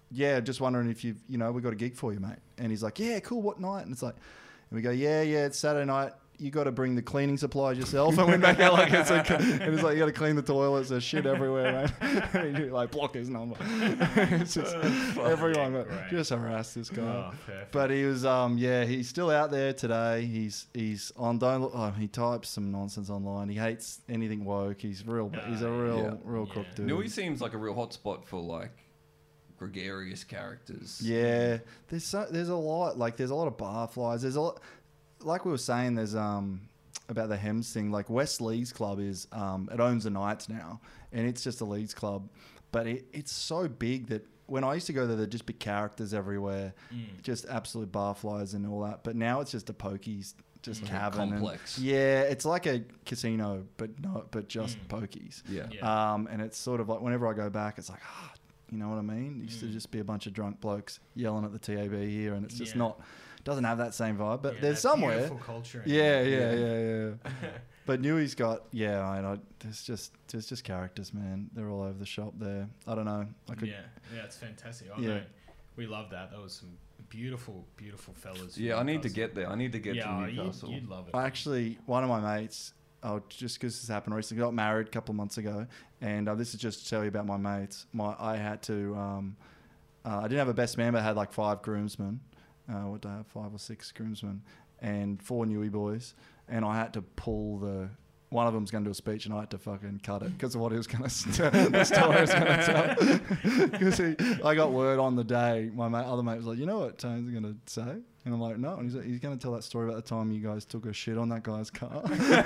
yeah, just wondering if we got a gig for you, mate. And he's like, yeah, cool. What night? And it's like, and we go, yeah, it's Saturday night. You got to bring the cleaning supplies yourself. And went back out like it's like, and it's like, you got to clean the toilets. There's shit everywhere, man. And you like block his number. It's just everyone just harassed this guy. Oh, perfect. But he was, he's still out there today. He's on. He types some nonsense online. He hates anything woke. He's a real crook dude. Nui seems like a real hotspot for like gregarious characters. Yeah, there's a lot. Like there's a lot of barflies. There's a lot. Like we were saying, there's about the Hems thing. Like West Leagues Club is it owns the Knights now, and it's just a Leagues Club, but it's so big that when I used to go there, there'd just be characters everywhere, just absolute barflies and all that. But now it's just a pokies, just cabin. Complex. It's like a casino, but just pokies. Yeah. And it's sort of like whenever I go back, it's like you know what I mean? It used to just be a bunch of drunk blokes yelling at the TAB here, and it's just not. Doesn't have that same vibe, but there's somewhere. Beautiful culture. Yeah. But Nui's got there's just characters, man. They're all over the shop there. I don't know. It's fantastic. We love that. That was some beautiful, beautiful fellas. Yeah, I need to get there. I need to get to Newcastle. You'd love it. Actually, one of my mates, just because this happened recently, got married a couple of months ago, and this is just to tell you about my mates. I had to, I didn't have a best man, but I had like 5 groomsmen. What did I have? 5 or 6 groomsmen and 4 Nui boys, and I had to pull one of them was going to do a speech, and I had to fucking cut it because of what he was going to the story he was going to tell. Because I got word on the day. My other mate was like, "You know what Tone's going to say?" And I'm like, "No." And he's going to tell that story about the time you guys took a shit on that guy's car.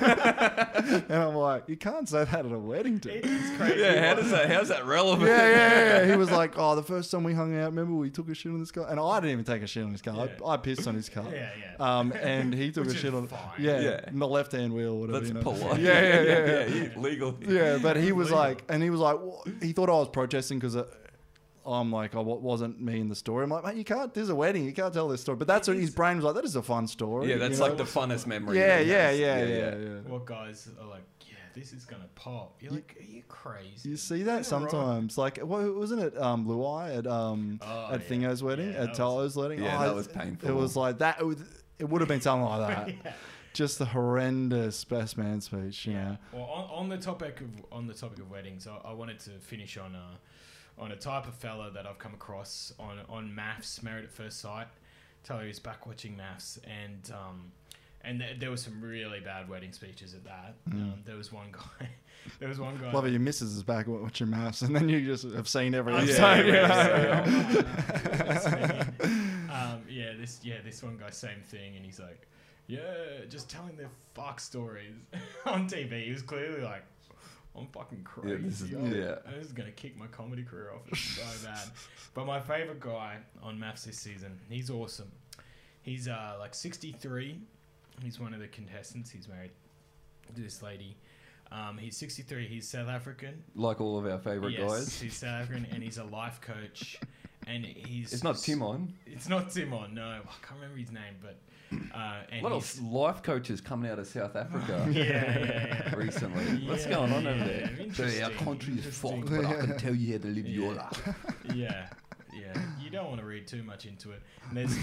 And I'm like, "You can't say that at a wedding, dude." It's crazy. Yeah, how's that relevant? Yeah. He was like, "Oh, the first time we hung out, remember we took a shit on this car?" And I didn't even take a shit on his car. Yeah. I pissed on his car. Yeah. And he took Which a shit on fine. in the left-hand wheel, or whatever. That's polite. Yeah. Legal. Yeah, but he was like, he thought I was protesting because I'm like, wasn't me in the story. I'm like, mate, you can't. There's a wedding. You can't tell this story. But that's what his brain was like. That is a fun story. Yeah, that's like the funnest memory. Yeah. What guys are like? Yeah, this is gonna pop. You're like, are you crazy? You see that sometimes. Like, wasn't it Luai at Thingo's wedding, at Talo's wedding? Yeah, that was painful. It was like that. It would have been something like that. Just the horrendous best man speech. You know. Well, on the topic of weddings, I wanted to finish on a type of fella that I've come across on MAFS, Married at First Sight. Tell you he's back watching MAFS, and there was some really bad wedding speeches at that. There was one guy. Love it. Your missus is back watching MAFS, and then you just have seen every episode. This one guy, same thing, and he's like, just telling their fuck stories on TV. He was clearly like, I'm fucking crazy. This is going to kick my comedy career off. It's so bad. But my favourite guy on MAFS this season, he's awesome. He's like 63. He's one of the contestants. He's married to this lady. He's 63. He's South African. Like all of our favourite guys. He's South African, and he's a life coach. And It's not Timon. It's not Timon, no. I can't remember his name, but... a lot of life coaches coming out of South Africa recently. What's Yeah, going on over yeah, there? So our country is fucked, but I can tell you how to live your life. Yeah. You don't want to read too much into it.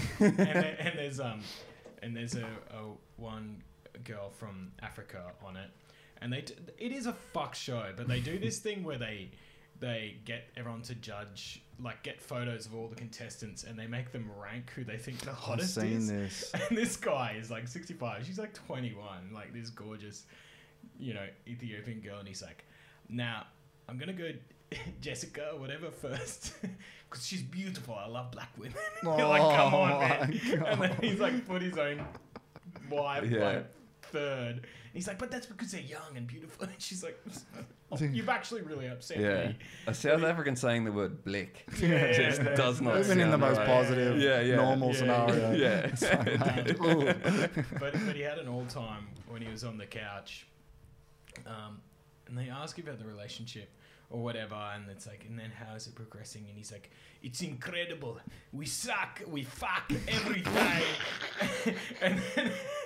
And there's a one girl from Africa on it, and it is a fuck show, but they do this thing where they get everyone to judge, like get photos of all the contestants, and they make them rank who they think the hottest I've seen is. this. And this guy is like 65, she's like 21, like this gorgeous, Ethiopian girl, and he's like, now I'm gonna go Jessica or whatever first, because she's beautiful. I love black women. You're like, come on, man. And then he's like put his own wife like third. He's like, but that's because they're young and beautiful. And she's like, you've actually really upset me. A South African saying the word blick just Yeah, does not Even in the most positive, normal scenario. Yeah. But he had an all-time when he was on the couch. And they ask you about the relationship or whatever, and it's like, and then how is it progressing? And he's like, it's incredible. We suck. We fuck every day.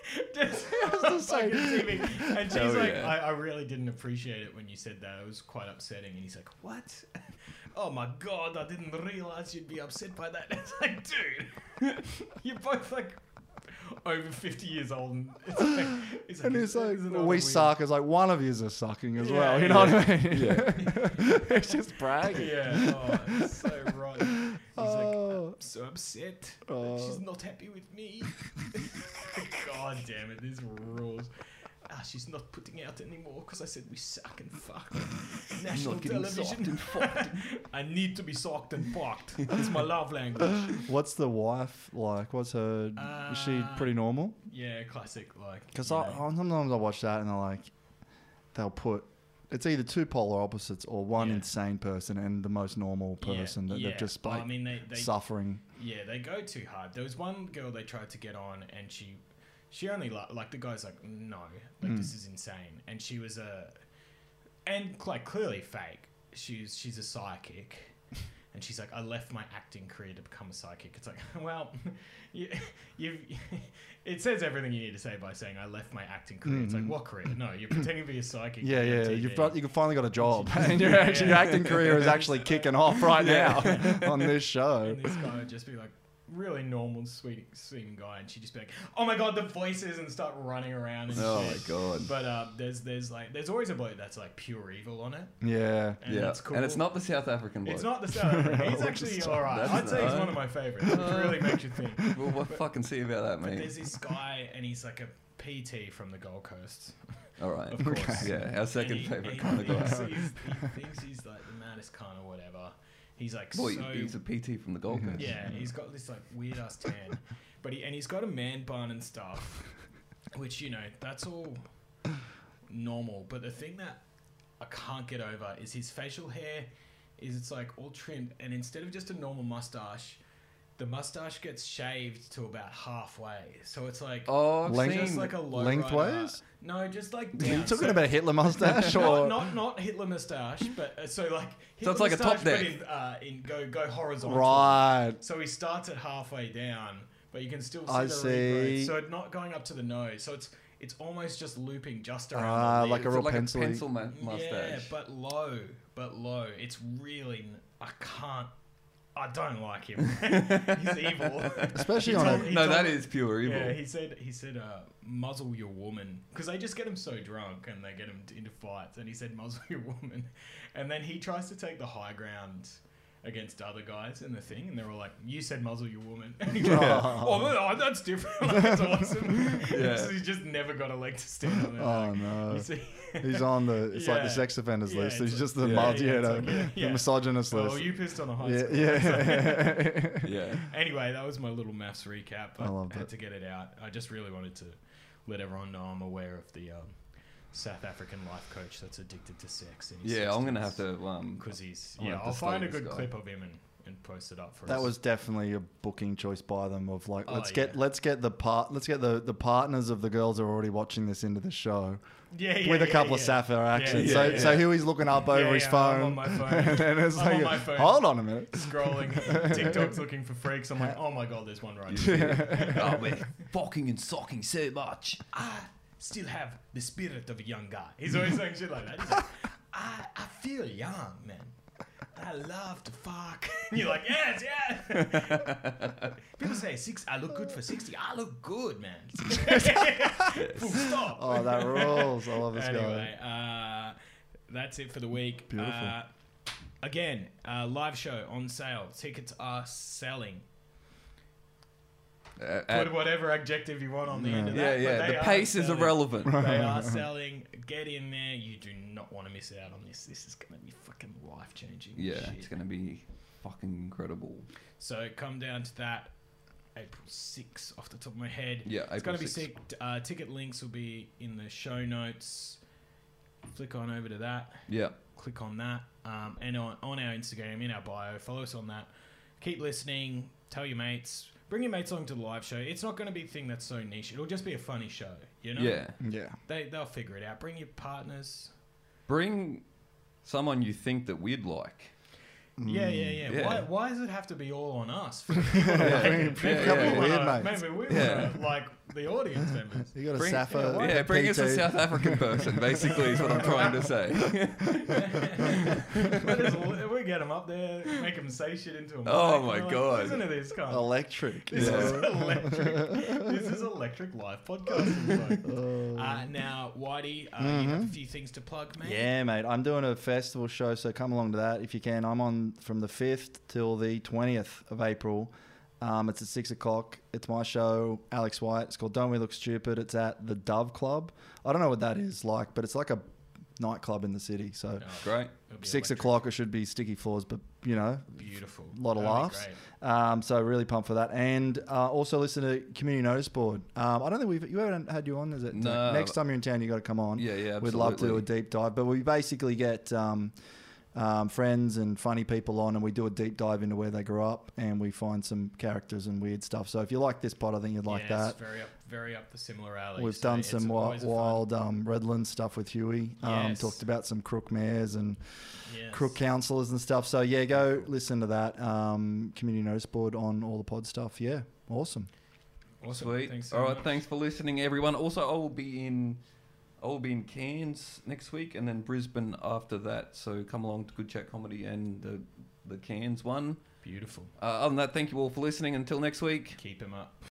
Just fucking TV. And she's like, I really didn't appreciate it when you said that. It was quite upsetting. And he's like, what? Oh my God, I didn't realize you'd be upset by that. It's like, dude, you're both like over 50 years old. And it's like, we suck. It's like one of yous are sucking as well. You know what I mean? Yeah. It's just bragging. Yeah. Oh, it's so right. He's like, I'm so upset that she's not happy with me. God damn it, this rules. She's not putting out anymore because I said we suck and fuck. National television. I need to be socked and fucked. It's my love language. What's the wife like? What's her? Is she pretty normal? Yeah, classic. Like, because sometimes I watch that and they'll put. It's either two polar opposites or one insane person and the most normal person that they've just they suffering. Yeah, they go too hard. There was one girl they tried to get on and she only like the guy's like, no, like this is insane. And she was clearly fake. She's a psychic. And she's like, I left my acting career to become a psychic. It's like, well, it says everything you need to say by saying I left my acting career. It's like, what career? No, you're pretending to be a psychic. Yeah. You finally got a job, and your acting career is actually kicking off right now on this show. And this guy would just be like, really normal, sweet guy, and she'd just be like, "Oh my God, the voices," and start running around. And oh shit. My God! But there's always a bloke that's like pure evil on it. Yeah, and that's cool. And it's not the South African bloke. It's not the South African. He's actually all right. I'd say he's one of my favorites. It really makes you think. Well, what fucking see about that, mate? There's this guy, and he's like a PT from the Gold Coast. All right. Of course. Yeah, our second favorite kind of guy. He thinks he's like the maddest kind or whatever. He's like he's a PT from the Gold Coast. Yeah, he's got this like weird ass tan, but he's got a man bun and stuff, which that's all normal. But the thing that I can't get over is his facial hair it's like all trimmed, and instead of just a normal mustache, the mustache gets shaved to about halfway. So it's like just like a low lengthways. No, just like down. Are you talking about Hitler mustache or not Hitler mustache, but so like so it's like a top deck. But go horizontal. Right. So he starts at halfway down, but you can still see I the see. regrowth. So it's not going up to the nose. So it's almost just looping just around the like a lip. real like pencil mustache. Yeah, but low. It's really I don't like him. He's evil. Especially that is pure evil. Yeah, he said, muzzle your woman. Because they just get him so drunk and they get him into fights. And he said, muzzle your woman. And then he tries to take the high ground against other guys in the thing. And they're all like, you said muzzle your woman. And he's like, oh, that's different. Like, that's awesome. Yeah. So he's just never got a leg to stand on. Oh, no. He's on it's like the sex offenders list. He's just the the misogynist list. Oh, you pissed on a high school. Yeah. Anyway, that was my little maths recap. I love had that. to get it out. I just really wanted to let everyone know I'm aware of the South African life coach that's addicted to sex. I'm going to have to... Because I'll find a good clip of him and post it up for us. That was definitely a booking choice by them of like, let's get the partners of the girls who are already watching this into the show. With a couple of Sapphire accents. So Huey's looking up over his phone. I'm on my phone. And it's I'm on my phone. Hold on a minute. Scrolling TikToks looking for freaks. I'm like, oh my God, there's one right here. Oh, we're fucking and socking so much. I still have the spirit of a young guy. He's always saying shit like that. He's like, I feel young, man. I love to fuck. And you're like, yes. People say, I look good for 60. I look good, man. Full stop. Oh, that rules. I love this guy. Anyway, that's it for the week. Beautiful. Again, live show on sale. Tickets are selling. Put whatever adjective you want on the end of that. Yeah. The pace is irrelevant. They are selling. Get in there. You do not want to miss out on this. This is going to be fucking life-changing. Yeah, shit. it's going to be fucking incredible. So come down to that. April 6th off the top of my head. Yeah, it's going to be 6th. sick. Ticket links will be in the show notes. Flick on over to that. Yeah. Click on that. And on our Instagram, in our bio, follow us on that. Keep listening. Tell your mates. Bring your mates along to the live show. It's not going to be a thing that's so niche. It'll just be a funny show, you know? Yeah. They'll figure it out. Bring your partners. Bring someone you think that we'd like. Yeah. Why does it have to be all on us? Weird, mate. Maybe we want like the audience members. You got a Safa. Bring us a South African person, basically, is what I'm trying to say. We get them up there, make them say shit into a mic. Oh my God. Listen to this guy. Electric. This is electric. This is electric live podcasting. Now, Whitey, you have a few things to plug, mate. Yeah, mate. I'm doing a festival show, so come along to that if you can. I'm on from the 5th till the 20th of April. It's at 6 o'clock. It's my show, Alex White. It's called Don't We Look Stupid. It's at the Dove Club. I don't know what that is like, but it's like a nightclub in the city. So great. 6 o'clock, it should be sticky floors, but you know, beautiful. A lot of laughs. So really pumped for that. And also listen to Community Notice Board. I don't think you haven't had you on, is it? No. Next time you're in town, you got to come on. Yeah, absolutely. We'd love to do a deep dive, but we basically get friends and funny people on, and we do a deep dive into where they grew up, and we find some characters and weird stuff. So if you like this pod, I think you'd like that. It's very up the similar alley. We've done some wild Redlands stuff with Huey. Talked about some crook mayors and crook councillors and stuff. So yeah, go listen to that. Community Notice Board on all the pod stuff. Yeah, awesome. Sweet. Thanks so all right, much. thanks for listening, everyone. Also, I will be in Cairns next week, and then Brisbane after that. So come along to Good Chat Comedy and the Cairns one. Beautiful. Other than that, thank you all for listening. Until next week. Keep 'em up.